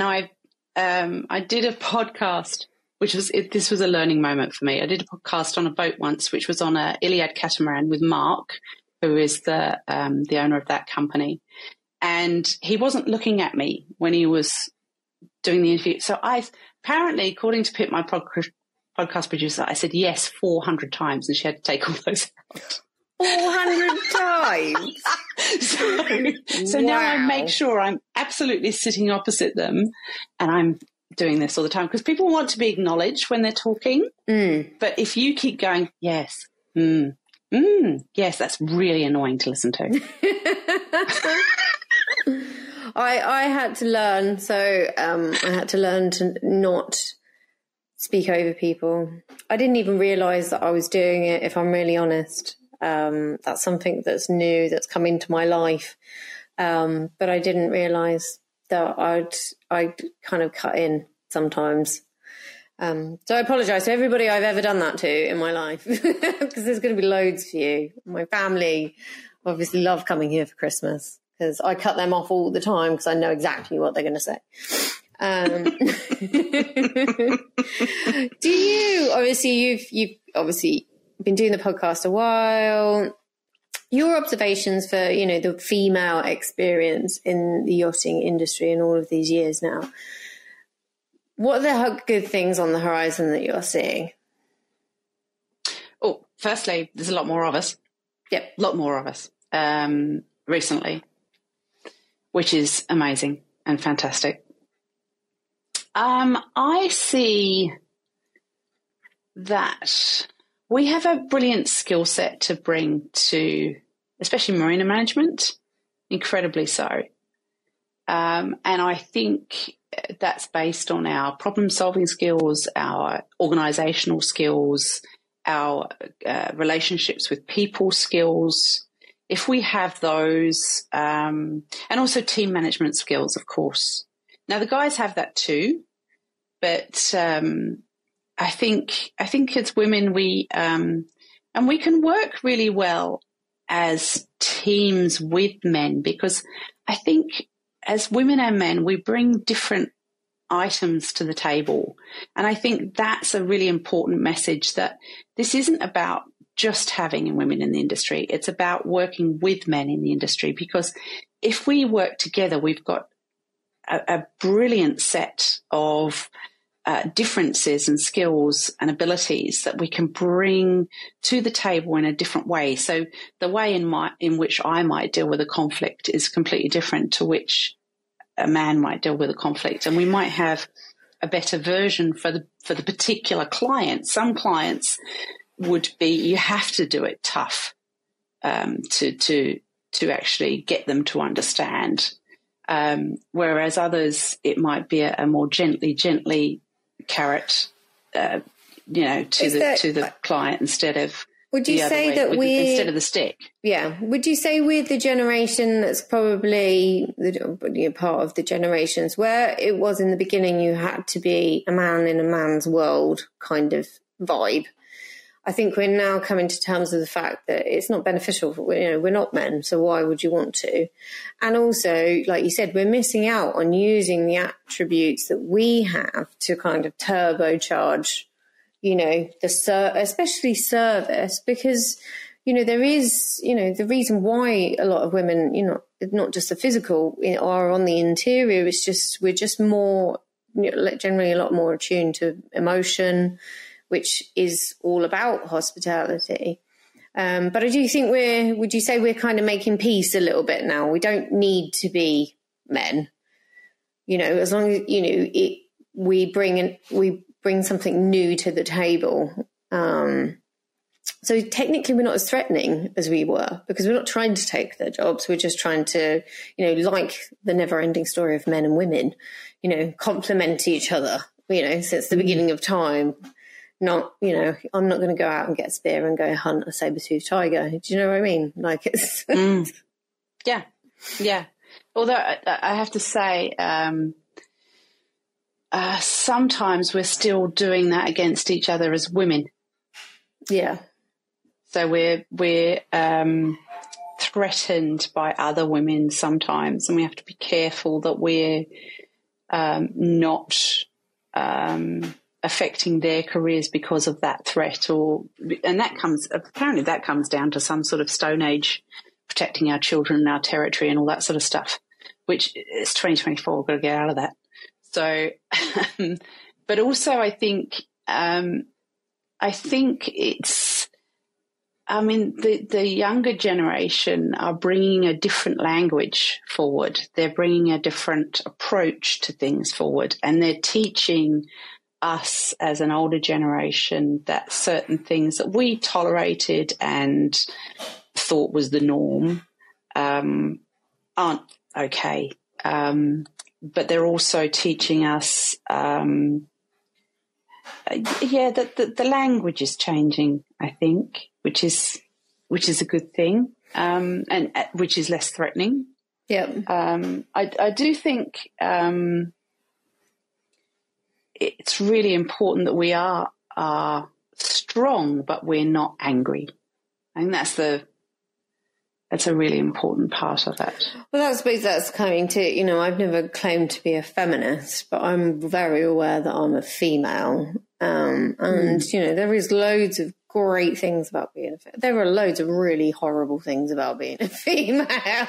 I did a podcast, this was a learning moment for me. I did a podcast on a boat once, which was on a Iliad catamaran with Mark, who is the owner of that company. And he wasn't looking at me when he was doing the interview. So apparently, according to Pip, my podcast producer, I said yes 400 times, and she had to take all those out. 400 times? So now I make sure I'm absolutely sitting opposite them, and I'm doing this all the time because people want to be acknowledged when they're talking. But if you keep going, yes, yes, that's really annoying to listen to. I had to learn. So I had to learn to not speak over people. I didn't even realise that I was doing it, if I'm really honest. That's something that's new, that's come into my life. But I didn't realise that I'd kind of cut in sometimes. So I apologise to everybody I've ever done that to in my life, because there's going to be loads for you. My family obviously love coming here for Christmas because I cut them off all the time because I know exactly what they're going to say. Do you, obviously you've obviously been doing the podcast a while, your observations for, the female experience in the yachting industry in all of these years now, what are the good things on the horizon that you're seeing? Oh, firstly, there's a lot more of us. Yep. A lot more of us recently, which is amazing and fantastic. I see that we have a brilliant skill set to bring to, especially marina management, incredibly so. And I think that's based on our problem-solving skills, our organisational skills, our relationships with people skills. If we have those, and also team management skills, of course. Now, the guys have that too, but I think as women and we can work really well as teams with men, because I think as women and men, we bring different items to the table. And I think that's a really important message, that this isn't about just having women in the industry. It's about working with men in the industry, because if we work together, we've got a brilliant set of differences and skills and abilities that we can bring to the table in a different way. So the way in which I might deal with a conflict is completely different to which a man might deal with a conflict, and we might have a better version for the particular client. Some clients would be, you have to do it tough to actually get them to understand. Whereas others, it might be a more gently carrot, to the client instead of would you say that instead of the stick. Yeah. Would you say we're the generation that's probably part of the generations where it was in the beginning you had to be a man in a man's world kind of vibe? I think we're now coming to terms with the fact that it's not beneficial. We're not men, so why would you want to? And also, like you said, we're missing out on using the attributes that we have to kind of turbocharge, especially service, because, there is, the reason why a lot of women, not just the physical, are on the interior. It's just, we're just more, generally a lot more attuned to emotion, which is all about hospitality. But I do think would you say we're kind of making peace a little bit now? We don't need to be men, as long as, we bring something new to the table. So technically we're not as threatening as we were, because we're not trying to take their jobs. We're just trying to, like the never ending story of men and women, complement each other, since the beginning of time. Not, I'm not going to go out and get a spear and go hunt a saber-toothed tiger. Do you know what I mean? Like it's... Yeah. Although I have to say, sometimes we're still doing that against each other as women. Yeah. So we're threatened by other women sometimes, and we have to be careful that we're not affecting their careers because of that threat, and that comes down to some sort of Stone Age, protecting our children and our territory and all that sort of stuff, which is 2024. We've got to get out of that. So, but also I think it's, the younger generation are bringing a different language forward. They're bringing a different approach to things forward, and they're teaching us as an older generation that certain things that we tolerated and thought was the norm aren't okay. But they're also teaching us, that the language is changing, I think, which is a good thing, and which is less threatening. Yeah. I do think it's really important that we are strong, but we're not angry. I think that's a really important part of it. Well, I suppose that's coming to, I've never claimed to be a feminist, but I'm very aware that I'm a female. And, there is loads of great things about being a female. There are loads of really horrible things about being a female.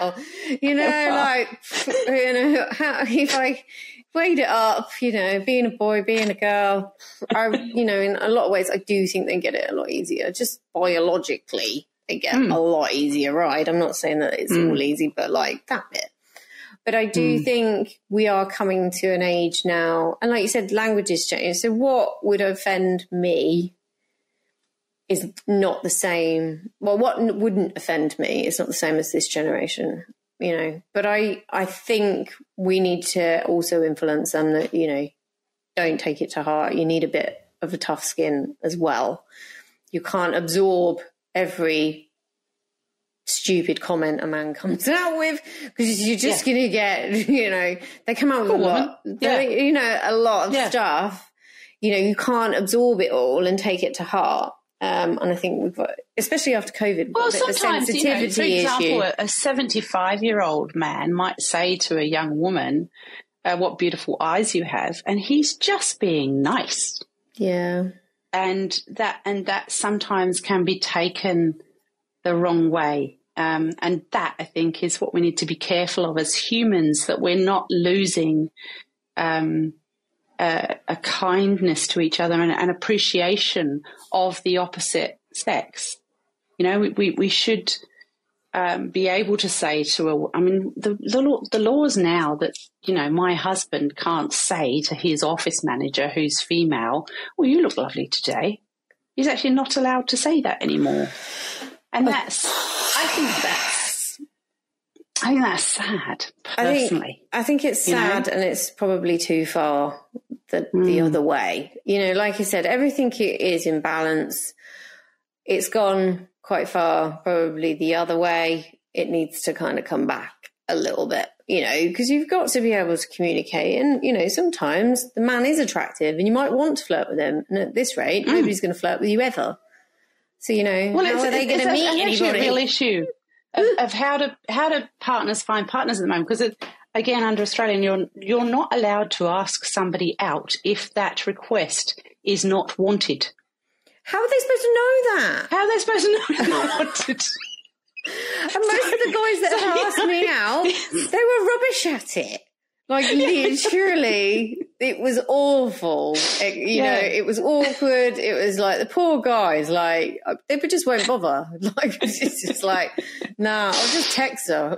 If I weighed it up, being a boy, being a girl, in a lot of ways, I do think they get it a lot easier. Just biologically, they get a lot easier, right? I'm not saying that it's all easy, but like that bit. But I do think we are coming to an age now, and like you said, language is changing. So what would offend me is not the same. Well, what wouldn't offend me is not the same as this generation, But I think we need to also influence them that, don't take it to heart. You need a bit of a tough skin as well. You can't absorb every stupid comment a man comes out with, because you're just going to get, they come out with a lot of stuff. You can't absorb it all and take it to heart. And I think we've got, especially after COVID, well, the sensitivity for example, issue. A 75-year-old man might say to a young woman, what beautiful eyes you have, and he's just being nice. Yeah. And that sometimes can be taken the wrong way. And that, I think, is what we need to be careful of as humans, that we're not losing a kindness to each other and an appreciation of the opposite sex. We should be able to say to the laws now that, my husband can't say to his office manager who's female, well, you look lovely today. He's actually not allowed to say that anymore. And I think I think that's sad, personally. I think it's sad, and it's probably too far the other way. Like you said, everything is in balance. It's gone quite far, probably the other way. It needs to kind of come back a little bit, because you've got to be able to communicate. And, sometimes the man is attractive and you might want to flirt with him. And at this rate, nobody's going to flirt with you ever. So, how are they going to meet anybody? It's actually a real issue of how do partners find partners at the moment. Because, again, under Australian, you're not allowed to ask somebody out if that request is not wanted. How are they supposed to know that? How are they supposed to know it's not wanted? And most of the guys that have asked me out, they were rubbish at it. Like, literally, it was awful. It was awkward. It was like the poor guys, like, they just won't bother. Like, it's just like, nah, I'll just text her.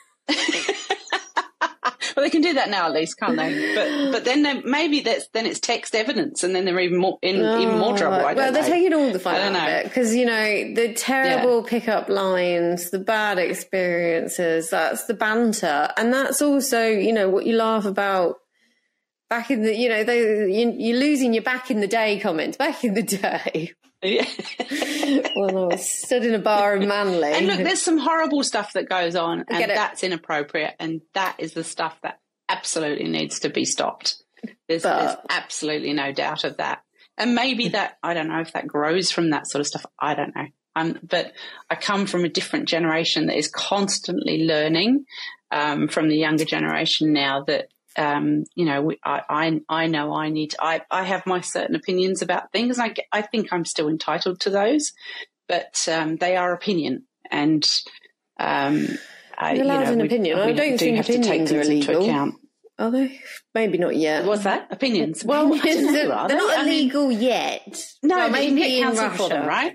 Well, they can do that now at least, can't they? But then maybe then it's text evidence, and then they're even more trouble. They're taking all the fun out of it because the terrible pickup lines, the bad experiences, that's the banter, and that's also what you laugh about. Back in the, you're losing your back in the day comments. Back in the day. Yeah. Well, I was stood in a bar in Manly. And look, there's some horrible stuff that goes on, and that's inappropriate, and that is the stuff that absolutely needs to be stopped. There's absolutely no doubt of that. And maybe that, I don't know if that grows from that sort of stuff. I don't know. But I come from a different generation that is constantly learning from the younger generation now that, I know I have my certain opinions about things. I think I'm still entitled to those, but they are opinion, and you're allowed an opinion. I don't think opinions are illegal. Are they? Maybe not yet. What's that? Opinions? Well, they're not illegal yet. No, well, maybe in Russia, for them, right?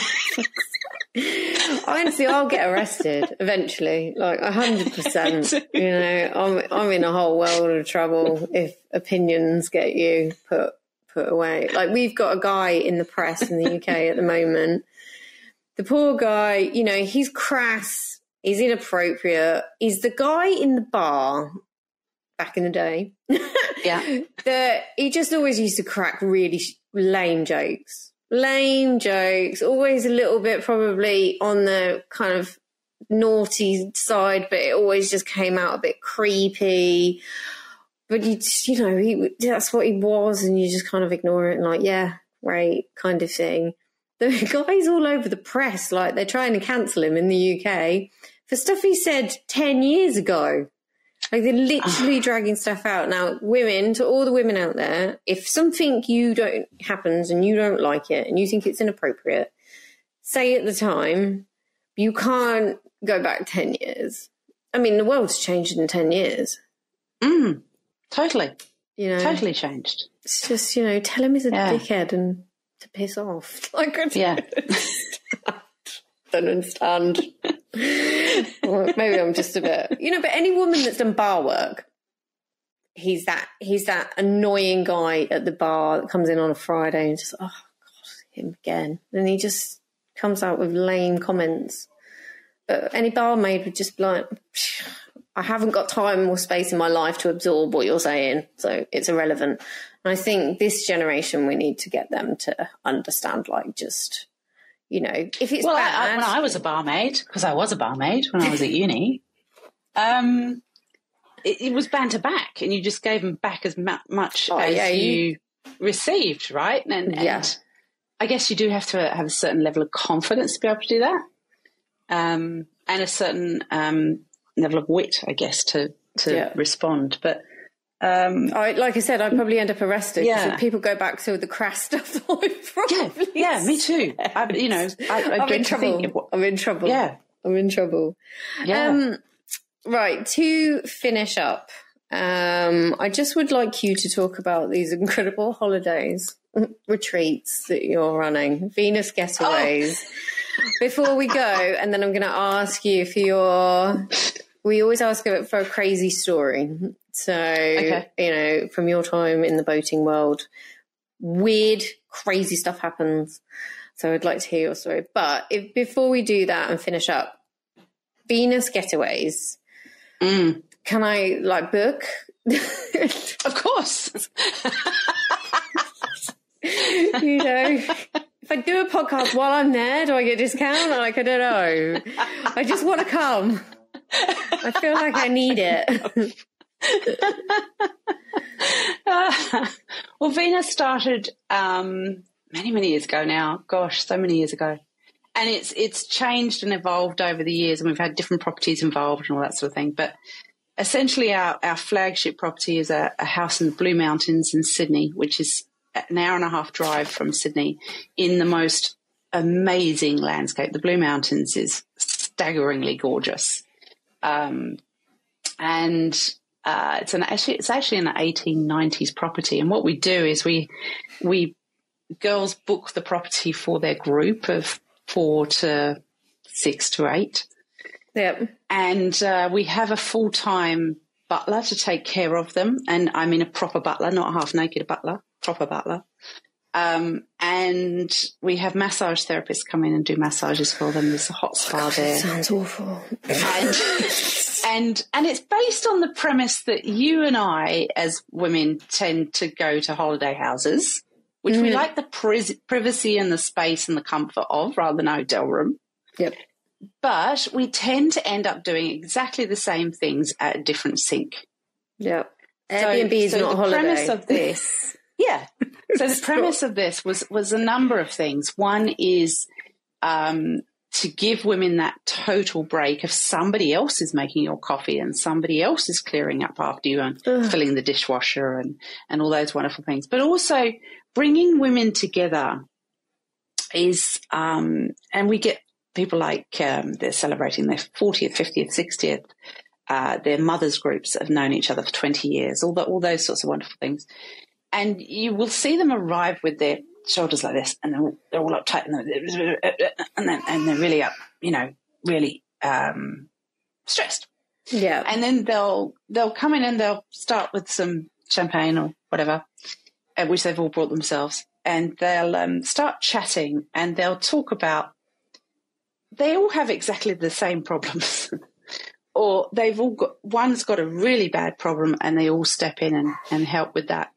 Honestly, I'll get arrested eventually, like 100%. I'm in a whole world of trouble if opinions get you put away. Like, we've got a guy in the press in the UK at the moment. The poor guy, he's crass, he's inappropriate. He's the guy in the bar back in the day. Yeah. He just always used to crack really lame jokes. Lame jokes, always a little bit probably on the kind of naughty side, but it always just came out a bit creepy. But that's what he was, and you just kind of ignore it and like, yeah, right, kind of thing. The guy's all over the press, like they're trying to cancel him in the UK for stuff he said 10 years ago. Like, they're literally dragging stuff out. Now, women, to all the women out there, if something happens and you don't like it and you think it's inappropriate, say at the time. You can't go back 10 years. I mean, the world's changed in 10 years. Totally. Totally changed. It's just, tell him he's a dickhead and to piss off. Like, don't understand. Well, maybe I'm just a bit, but any woman that's done bar work, he's that annoying guy at the bar that comes in on a Friday and just, oh God, him again. And he just comes out with lame comments. But any barmaid would just be like, I haven't got time or space in my life to absorb what you're saying, so it's irrelevant. And I think this generation, we need to get them to understand, like, just, if it's bad. When I was a barmaid, because I was a barmaid when I was at uni, it was banter back, and you just gave them back as much as you received, right? And I guess you do have to have a certain level of confidence to be able to do that, and a certain level of wit, I guess, to respond. But like I said, I'd probably end up arrested. Yeah. If people go back to the crass stuff. Me too. I'm in trouble. I'm in trouble. Yeah, I'm in trouble. Yeah. Right, to finish up, I just would like you to talk about these incredible holidays, retreats that you're running, Venus Getaways. Before we go, and then I'm going to ask you we always ask for a crazy story. So, from your time in the boating world, weird, crazy stuff happens. So I'd like to hear your story. But before we do that and finish up, Venus Getaways, Can I book? Of course. If I do a podcast while I'm there, do I get a discount? I don't know. I just want to come. I feel like I need it. Well, Venus started many years ago now. Gosh, so many years ago. And it's changed and evolved over the years, and we've had different properties involved and all that sort of thing. But essentially our flagship property is a house in the Blue Mountains in Sydney, which is an hour and a half drive from Sydney, in the most amazing landscape. The Blue Mountains is staggeringly gorgeous. And it's actually an 1890s property. And what we do is we girls book the property for their group of 4 to 6 to 8. Yep. And we have a full-time butler to take care of them. And I mean a proper butler, not a half-naked butler, proper butler. And we have massage therapists come in and do massages for them. There's a hot spa there. Sounds awful. And it's based on the premise that you and I, as women, tend to go to holiday houses, which we like the privacy and the space and the comfort of, rather than a hotel room. Yep. But we tend to end up doing exactly the same things at a different sink. Yep. Airbnb is not a holiday. The premise of this, So the premise of this was a number of things. One is to give women that total break if somebody else is making your coffee and somebody else is clearing up after you and filling the dishwasher and all those wonderful things. But also bringing women together is, and we get people like they're celebrating their 40th, 50th, 60th, their mothers groups that have known each other for 20 years, all those sorts of wonderful things. And you will see them arrive with their shoulders like this, and they're all uptight, and they're really up, really stressed. Yeah. And then they'll come in and they'll start with some champagne or whatever, which they've all brought themselves, and they'll start chatting, and they'll talk about. They all have exactly the same problems, or one's got a really bad problem, and they all step in and help with that.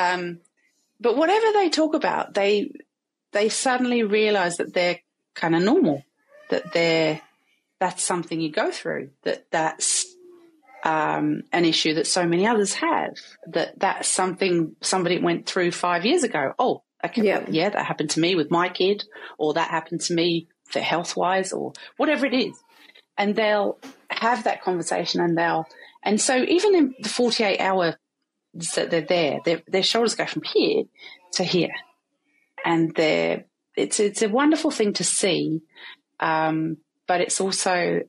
But whatever they talk about, they suddenly realise that they're kind of normal, that that's something you go through, that's an issue that so many others have, that's something somebody went through 5 years ago. Oh, okay, yeah, that happened to me with my kid, or that happened to me for health-wise, or whatever it is. And they'll have that conversation, and so even in the 48-hour that they're there, their shoulders go from here to here, and it's a wonderful thing to see, but it's also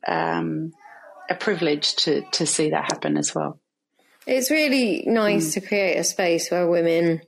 a privilege to see that happen as well. It's really nice to create a space where women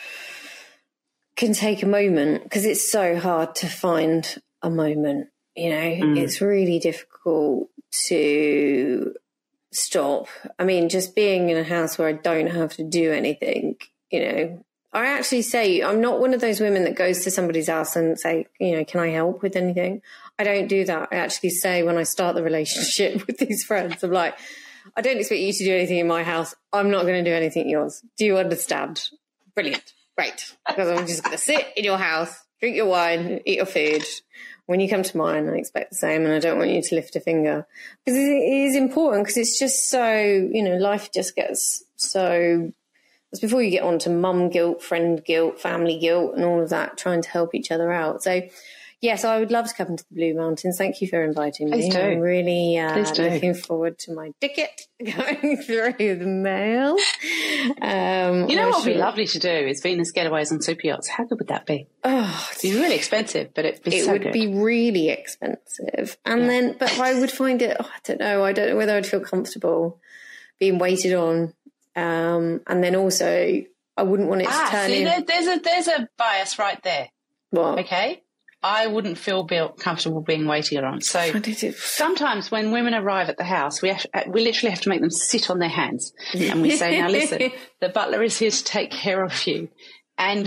can take a moment, because it's so hard to find a moment. It's really difficult to stop. I mean, just being in a house where I don't have to do anything, I actually say I'm not one of those women that goes to somebody's house and say, can I help with anything? I don't do that. I actually say, when I start the relationship with these friends, I'm like, I don't expect you to do anything in my house. I'm not going to do anything in yours. Do you understand? Brilliant. Great. Because I'm just going to sit in your house, drink your wine, eat your food. When you come to mine, I expect the same, and I don't want you to lift a finger. Because it is important, because it's just so, life just gets so... It's before you get on to mum guilt, friend guilt, family guilt, and all of that, trying to help each other out. So, yes, I would love to come to the Blue Mountains. Thank you for inviting me. I'm really looking forward to my ticket going through the mail. What would be lovely to do is Venus Getaways on super yachts. How good would that be? Oh, it'd be really expensive, but it'd be so good. It would be really expensive. And then, but I would find it, I don't know whether I'd feel comfortable being waited on. And then also, I wouldn't want it to turn in. There's a bias right there. What? Okay. I wouldn't feel comfortable being waited on. So sometimes when women arrive at the house, we literally have to make them sit on their hands. And we say, now listen, the butler is here to take care of you. And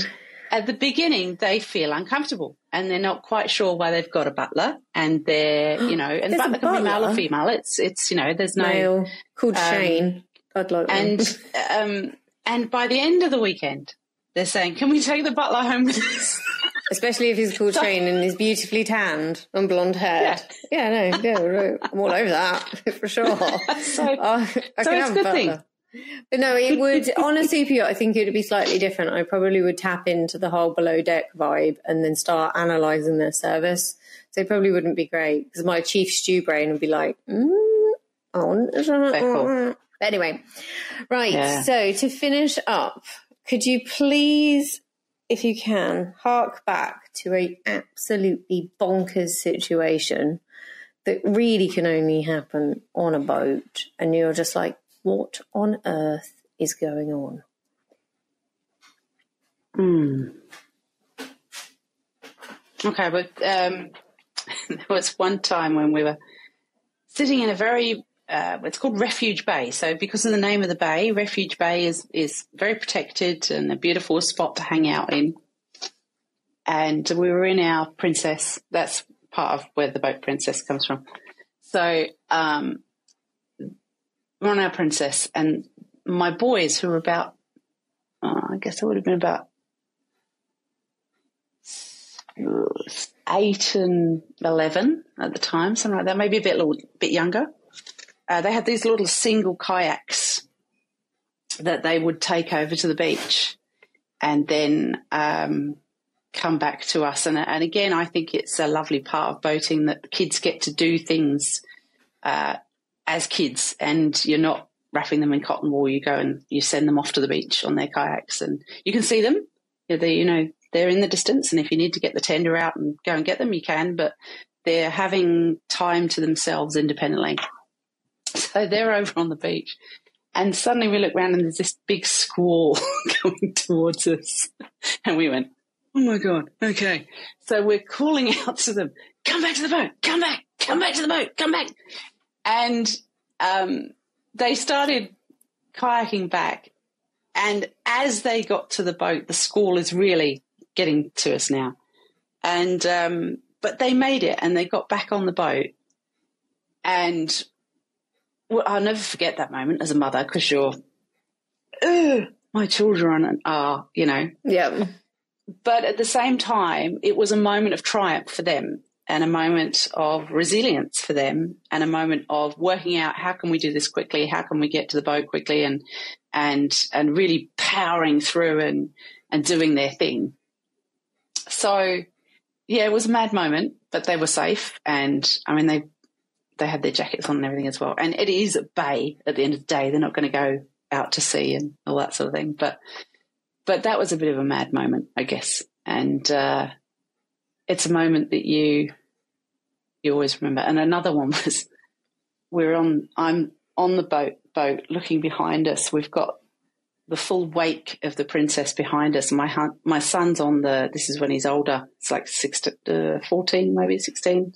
at the beginning, they feel uncomfortable and they're not quite sure why they've got a butler, and they're, and the butler can be male or female. It's there's no male called Shane. I'd like one. And by the end of the weekend, they're saying, "Can we take the butler home with us?" Especially if he's called Shane and he's beautifully tanned and blonde haired. Yeah, I'm all over that for sure. So I it's can a have good a thing. butler. But no, it would, on a super yacht, I think it would be slightly different. I probably would tap into the whole below deck vibe and then start analysing their service. So it probably wouldn't be great because my chief stew brain would be like, But anyway, right. Yeah. So to finish up, could you please, if you can, hark back to a absolutely bonkers situation that really can only happen on a boat, and you're just like, what on earth is going on? Okay, but there was one time when we were sitting in a very, it's called Refuge Bay. So because of the name of the bay, Refuge Bay is very protected and a beautiful spot to hang out in. And we were in our Princess. That's part of where the boat Princess comes from. So we're on our Princess, and my boys, who were about, I guess I would have been about 8 and 11 at the time, something like that, maybe a little bit younger. They had these little single kayaks that they would take over to the beach and then come back to us. And again, I think it's a lovely part of boating that the kids get to do things as kids, and you're not wrapping them in cotton wool. You go and you send them off to the beach on their kayaks, and you can see them. They're in the distance, and if you need to get the tender out and go and get them, you can, but they're having time to themselves independently. So they're over on the beach, and suddenly we look around and there's this big squall coming towards us, and we went, oh my God, okay. So we're calling out to them, come back to the boat, come back to the boat, come back. And they started kayaking back, and as they got to the boat, the squall is really getting to us now. And but they made it, and they got back on the boat. And I'll never forget that moment as a mother, because you're, my children are, Yeah. But at the same time, it was a moment of triumph for them, and a moment of resilience for them, and a moment of working out, how can we do this quickly? How can we get to the boat quickly? And really powering through and doing their thing. So, yeah, it was a mad moment, but they were safe. And I mean, they had their jackets on and everything as well. And it is a bay at the end of the day. They're not going to go out to sea and all that sort of thing. But that was a bit of a mad moment, I guess. And it's a moment that you always remember. And another one was, I'm on the boat looking behind us. We've got the full wake of the Princess behind us. My son's on this is when he's older. It's like 14, maybe 16.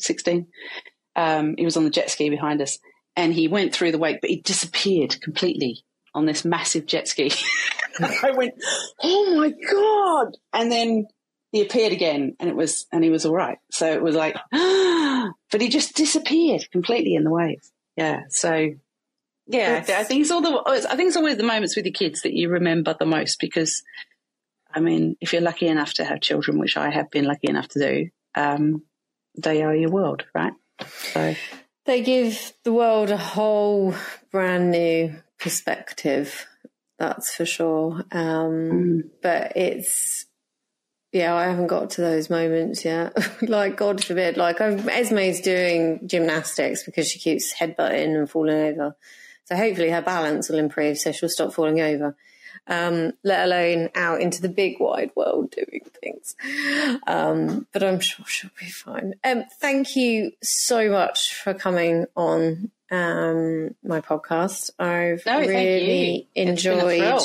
He was on the jet ski behind us, and he went through the wake, but he disappeared completely on this massive jet ski. I went, oh my God. And then he appeared again, and he was all right. So it was like, but he just disappeared completely in the waves. Yeah. So yeah, I think it's always the moments with your kids that you remember the most, because I mean, if you're lucky enough to have children, which I have been lucky enough to do, they are your world, right? So they give the world a whole brand new perspective. That's for sure. But it's, I haven't got to those moments yet. Like, God forbid, Esme's doing gymnastics because she keeps headbutting and falling over. So hopefully her balance will improve, so she'll stop falling over, let alone out into the big wide world doing things. But I'm sure she'll be fine. Thank you so much for coming on my podcast. I've really enjoyed.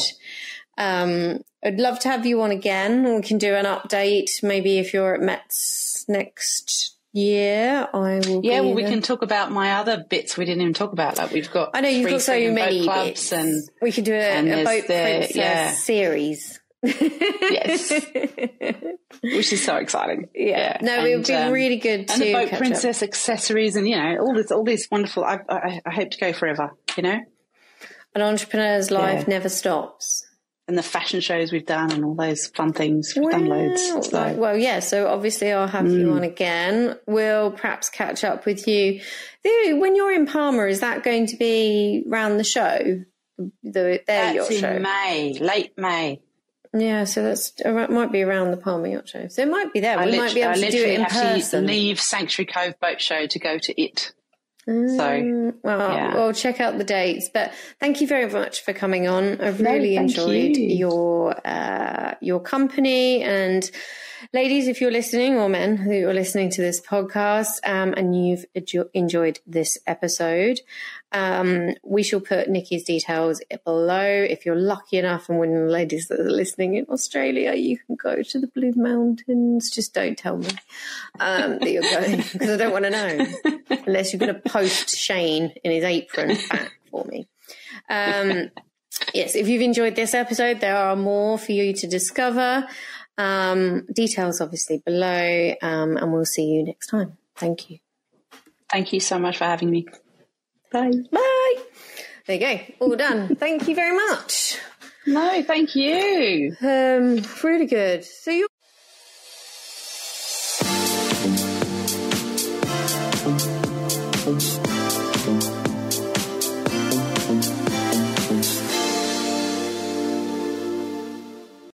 I'd love to have you on again. We can do an update. Maybe if you're at Mets next year, I will. Yeah, we can talk about my other bits we didn't even talk about. Like we've got. I know you've got so many clubs, bits. and we could do a boat princess series. Yes. Which is so exciting. Yeah. No, it would be really good to and the Boat catch Princess accessories and, all these wonderful, I hope to go forever, An entrepreneur's life never stops. And the fashion shows we've done and all those fun things. We've done loads. So. So obviously I'll have you on again. We'll perhaps catch up with you. When you're in Palma, is that going to be round the show? Their yacht show? In May, late May. Yeah, so it might be around the Palma Yacht Show. So it might be there. We might be able to do it in person. I have to leave Sanctuary Cove Boat Show to go to it. Well, check out the dates. But thank you very much for coming on. I've really enjoyed your company. And ladies, if you're listening, or men who are listening to this podcast, and you've enjoyed this episode, we shall put Nikki's details below. If you're lucky enough, and when the ladies that are listening in Australia, you can go to the Blue Mountains. Just don't tell me that you're going, because I don't want to know, unless you're going to post Shane in his apron back for me. Yes, if you've enjoyed this episode, there are more for you to discover. Details obviously below, and we'll see you next time. Thank you. Thank you so much for having me. Bye. Bye. There you go. All done. Thank you very much. No, thank you. Really good. So